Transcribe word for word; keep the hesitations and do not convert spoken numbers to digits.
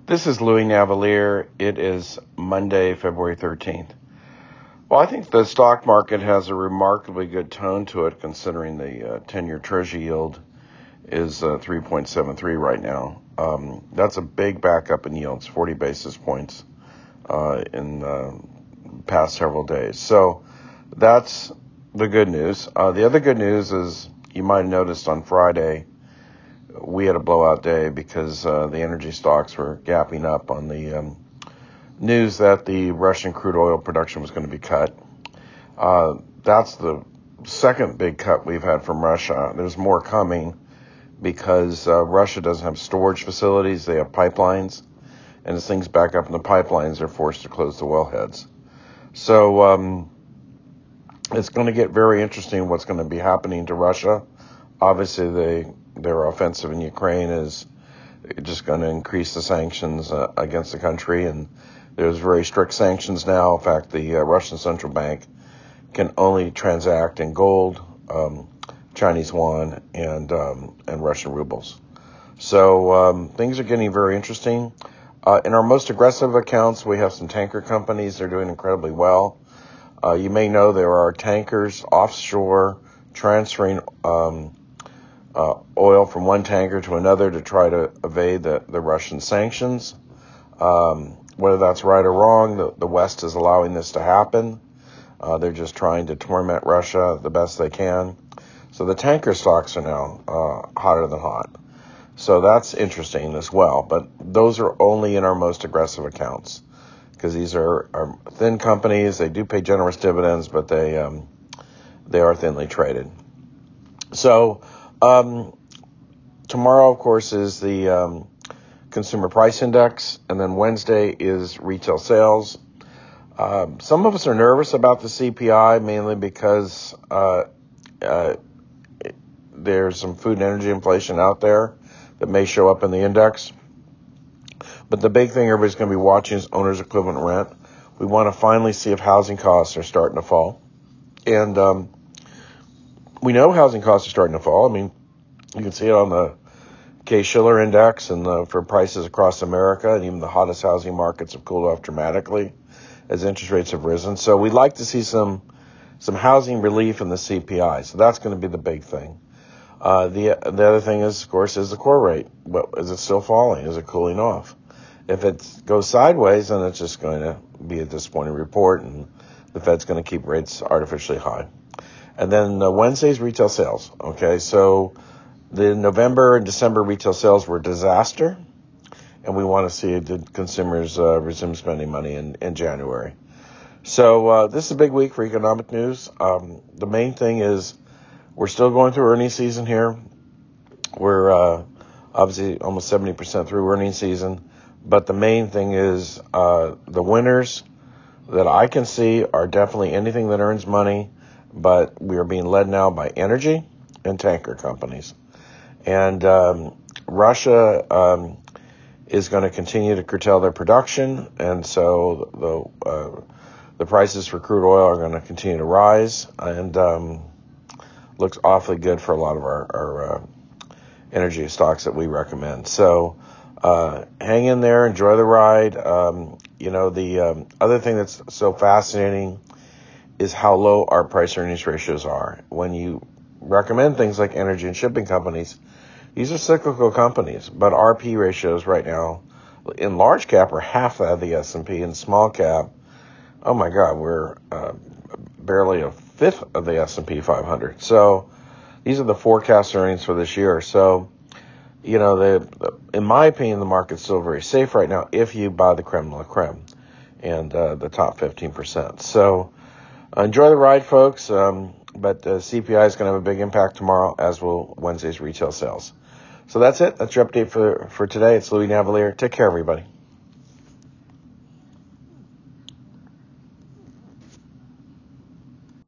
This is Louis Navalier. It is Monday, February thirteenth. Well, I think the stock market has a remarkably good tone to it, considering the uh, ten-year Treasury yield is uh, three point seven three right now. Um, that's a big backup in yields, forty basis points uh, in the uh, past several days. So that's the good news. Uh, the other good news is you might have noticed on Friday, we had a blowout day because uh, the energy stocks were gapping up on the um, news that the Russian crude oil production was going to be cut. Uh, that's the second big cut we've had from Russia. There's more coming because uh, Russia doesn't have storage facilities. They have pipelines. And as things back up in the pipelines, they're forced to close the wellheads. So um, it's going to get very interesting what's going to be happening to Russia. Obviously, they their offensive in Ukraine is just going to increase the sanctions uh, against the country, and there's very strict sanctions now. In fact, the uh, Russian central bank can only transact in gold, um, Chinese yuan, and um, and Russian rubles. So um, things are getting very interesting. Uh, in our most aggressive accounts, we have some tanker companies. They're doing incredibly well. Uh, you may know there are tankers offshore transferring um, Uh, oil from one tanker to another to try to evade the, the Russian sanctions. Um, whether that's right or wrong, the, the West is allowing this to happen. Uh, they're just trying to torment Russia the best they can. So the tanker stocks are now uh, hotter than hot. So that's interesting as well. But those are only in our most aggressive accounts because these are, are thin companies. They do pay generous dividends, but they um, they are thinly traded. So Um, tomorrow, of course, is the um, Consumer Price Index, and then Wednesday is retail sales. Um, some of us are nervous about the C P I, mainly because uh, uh, there's some food and energy inflation out there that may show up in the index. But the big thing everybody's going to be watching is owner's equivalent rent. We want to finally see if housing costs are starting to fall. And um, we know housing costs are starting to fall. I mean, you can see it on the Case-Shiller index and the, for prices across America, and even the hottest housing markets have cooled off dramatically as interest rates have risen. So we'd like to see some some housing relief in the C P I. So that's going to be the big thing. Uh, the the other thing is, of course, is the core rate. What, is it still falling? Is it cooling off? If it goes sideways, then it's just going to be a disappointing report, and the Fed's going to keep rates artificially high. And then uh, Wednesday's retail sales. Okay, so the November and December retail sales were a disaster, and we want to see did consumers uh, resume spending money in, in January. So uh, this is a big week for economic news. Um, the main thing is we're still going through earnings season here. We're uh, obviously almost seventy percent through earnings season, but the main thing is uh, the winners that I can see are definitely anything that earns money, but we are being led now by energy and tanker companies. And um, Russia um, is going to continue to curtail their production, and so the uh, the prices for crude oil are going to continue to rise, and um, looks awfully good for a lot of our, our uh, energy stocks that we recommend. So uh, hang in there, enjoy the ride. Um, you know, the um, other thing that's so fascinating is how low our price earnings ratios are. When you recommend things like energy and shipping companies, these are cyclical companies, but our P ratios right now in large cap are half that of the S and P. In small cap, oh my God, we're uh, barely a fifth of the S and P five hundred. So these are the forecast earnings for this year. So, you know, the, the in my opinion, the market's still very safe right now if you buy the creme de la creme and uh, the top fifteen percent. So uh, enjoy the ride, folks. Um, but uh, C P I is going to have a big impact tomorrow, as will Wednesday's retail sales. So that's it. That's your update for, for today. It's Louis Navalier. Take care, everybody.